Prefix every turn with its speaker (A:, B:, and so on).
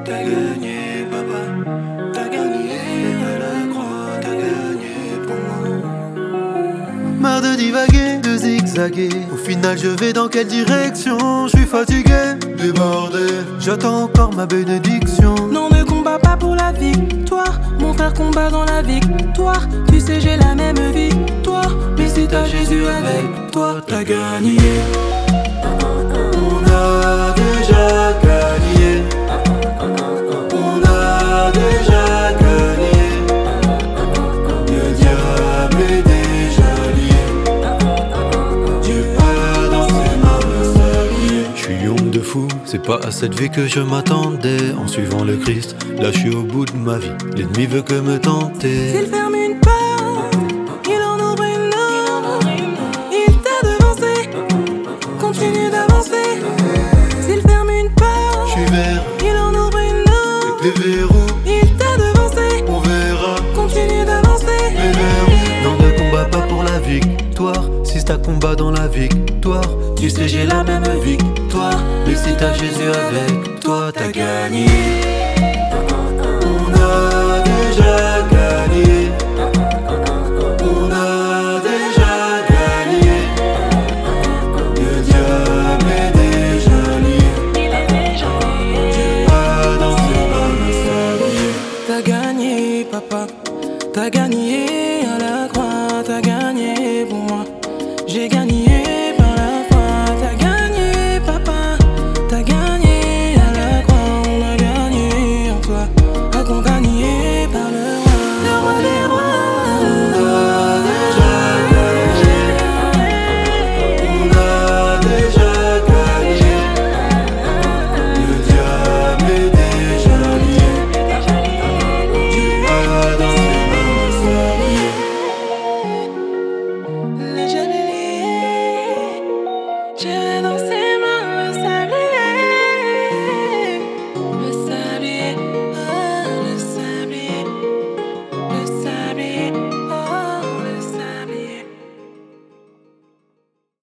A: t'as gagné, papa. T'as gagné à la croix, t'as gagné pour moi.
B: Marre de divaguer, de zigzaguer. Au final, je vais dans quelle direction? Je suis fatigué, débordé. J'attends encore ma bénédiction.
C: Non, ne combat pas pour la victoire. Mon frère combat dans la victoire. Tu sais, j'ai la même victoire. Mais si t'as Jésus avec toi, t'as gagné.
B: On a déjà gagné. On a déjà gagné. Le diable est déjà lié. Dieu a dans ses mains le sablier. Je suis homme de fou, c'est pas à cette vie que je m'attendais. En suivant le Christ, là je suis au bout de ma vie. L'ennemi veut que me tenter.
C: S'il ferme une porte, il en ouvre une autre. Il t'a devancé, continue d'avancer. S'il ferme une porte,
B: Je suis vert,
C: il en ouvre une autre.
B: les verrous,
C: Il t'a devancé,
B: on verra.
C: continue d'avancer.
B: Les verrous. Non, ne combat pas pour la victoire. Si c'est un combat dans la victoire, tu sais j'ai la même victoire. Mais si t'as Jésus avec toi, t'as gagné.